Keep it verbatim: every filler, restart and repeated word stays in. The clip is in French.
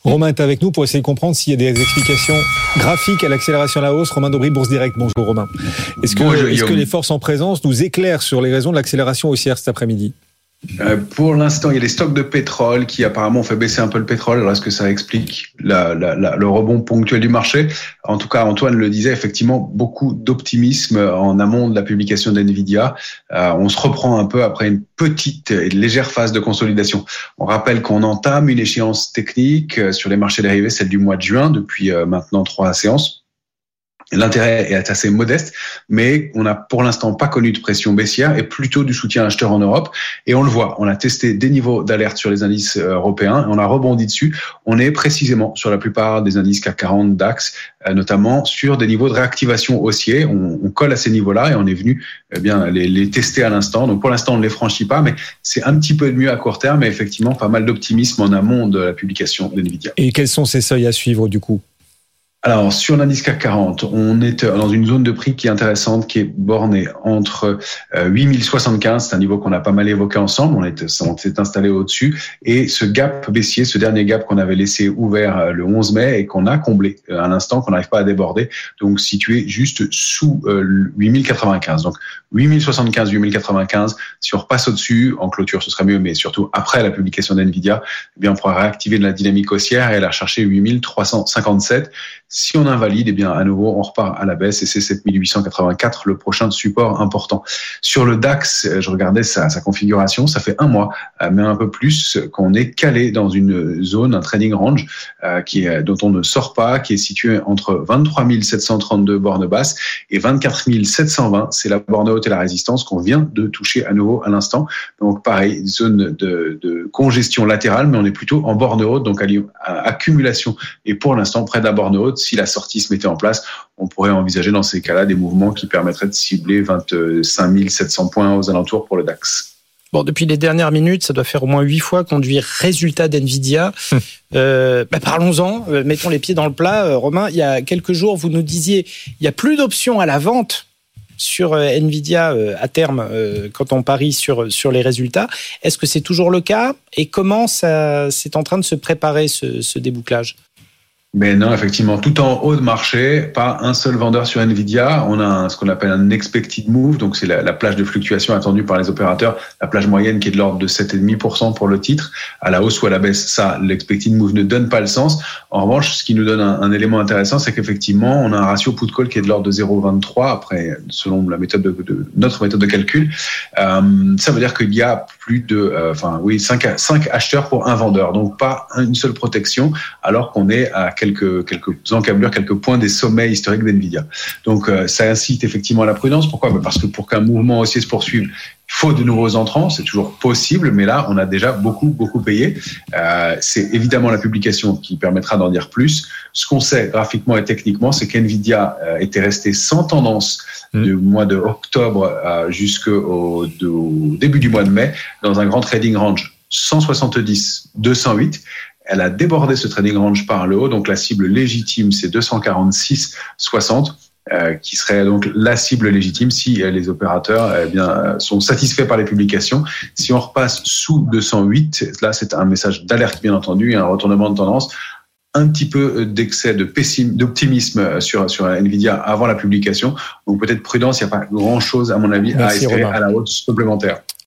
Romain est avec nous pour essayer de comprendre s'il y a des explications graphiques à l'accélération à la hausse. Romain Daubry, Bourse Direct. Bonjour Romain. Est-ce que, Bonjour, est-ce que les forces en présence nous éclairent sur les raisons de l'accélération haussière cet après-midi ? Euh, pour l'instant, il y a les stocks de pétrole qui apparemment ont fait baisser un peu le pétrole. Alors, est-ce que ça explique la, la, la, le rebond ponctuel du marché ? En tout cas, Antoine le disait, effectivement, beaucoup d'optimisme en amont de la publication d'NVIDIA. Euh, on se reprend un peu après une petite et légère phase de consolidation. On rappelle qu'on entame une échéance technique sur les marchés dérivés, celle du mois de juin, depuis euh, maintenant trois séances. L'intérêt est assez modeste, mais on n'a pour l'instant pas connu de pression baissière et plutôt du soutien acheteur en Europe. Et on le voit, on a testé des niveaux d'alerte sur les indices européens, on a rebondi dessus. On est précisément sur la plupart des indices C A C quarante, DAX, notamment sur des niveaux de réactivation haussiers. On, on colle à ces niveaux-là et on est venu eh bien les, les tester à l'instant. Donc pour l'instant, on ne les franchit pas, mais c'est un petit peu mieux à court terme, mais effectivement pas mal d'optimisme en amont de la publication de NVIDIA. Et quels sont ces seuils à suivre du coup ? Alors, sur l'indice C A C quarante, on est dans une zone de prix qui est intéressante, qui est bornée entre huit mille soixante-quinze, c'est un niveau qu'on a pas mal évoqué ensemble, on, est, on s'est installé au-dessus, et ce gap baissier, ce dernier gap qu'on avait laissé ouvert le onze mai et qu'on a comblé à l'instant, qu'on n'arrive pas à déborder, donc situé juste sous huit mille quatre-vingt-quinze. Donc, huit mille soixante-quinze, huit mille quatre-vingt-quinze, si on repasse au-dessus, en clôture, ce serait mieux, mais surtout après la publication d'NVIDIA, eh bien, on pourra réactiver de la dynamique haussière et aller chercher huit mille trois cent cinquante-sept. Si on invalide, eh bien, à nouveau, on repart à la baisse et c'est sept mille huit cent quatre-vingt-quatre, le prochain support important. Sur le DAX, je regardais sa, sa configuration, ça fait un mois, mais un peu plus, qu'on est calé dans une zone, un trading range, euh, qui est, dont on ne sort pas, qui est situé entre vingt-trois mille sept cent trente-deux bornes basses et vingt-quatre mille sept cent vingt. C'est la borne haute et la résistance qu'on vient de toucher à nouveau à l'instant. Donc, pareil, zone de, de congestion latérale, mais on est plutôt en borne haute, donc à, à accumulation. Et pour l'instant, près de la borne haute, si la sortie se mettait en place, on pourrait envisager dans ces cas-là des mouvements qui permettraient de cibler vingt-cinq mille sept cents points aux alentours pour le DAX. Bon, depuis les dernières minutes, ça doit faire au moins huit fois qu'on dit résultat d'NVIDIA. Hum. Euh, bah parlons-en, euh, mettons les pieds dans le plat. Euh, Romain, il y a quelques jours, vous nous disiez il n'y a plus d'options à la vente sur euh, NVIDIA euh, à terme euh, quand on parie sur, sur les résultats. Est-ce que c'est toujours le cas ? Et comment ça, c'est en train de se préparer ce, ce débouclage ? Mais non, effectivement, tout en haut de marché, pas un seul vendeur sur NVIDIA. On a un, ce qu'on appelle un expected move, donc c'est la, la plage de fluctuation attendue par les opérateurs, la plage moyenne qui est de l'ordre de sept virgule cinq pour cent pour le titre, à la hausse ou à la baisse. Ça, l'expected move ne donne pas le sens. En revanche, ce qui nous donne un, un élément intéressant, c'est qu'effectivement, on a un ratio put-call qui est de l'ordre de zéro virgule vingt-trois, après, selon la méthode de, de notre méthode de calcul. Euh, ça veut dire qu'il y a plus de, euh, enfin, oui, cinq acheteurs pour un vendeur, donc pas une seule protection, alors qu'on est à quelques quelques encablures, quelques points des sommets historiques d'NVIDIA. Donc euh, ça incite effectivement à la prudence. Pourquoi ? Ben parce que pour qu'un mouvement haussier se poursuive, il faut de nouveaux entrants. C'est toujours possible, mais là on a déjà beaucoup beaucoup payé. Euh, c'est évidemment la publication qui permettra d'en dire plus. Ce qu'on sait graphiquement et techniquement, c'est qu'NVIDIA euh, était resté sans tendance mmh. du mois de octobre euh, jusqu'au de, au début du mois de mai dans un grand trading range cent soixante-dix à deux cent huit. Elle a débordé ce trading range par le haut, donc la cible légitime, c'est deux cent quarante-six virgule soixante, euh, qui serait donc la cible légitime si euh, les opérateurs eh bien, euh, sont satisfaits par les publications. Si on repasse sous deux cent huit, là c'est un message d'alerte bien entendu, et un retournement de tendance, un petit peu d'excès de pessimisme, d'optimisme sur, sur NVIDIA avant la publication. Donc peut-être prudence, il n'y a pas grand-chose à mon avis Merci à espérer Romain. À la hausse complémentaire.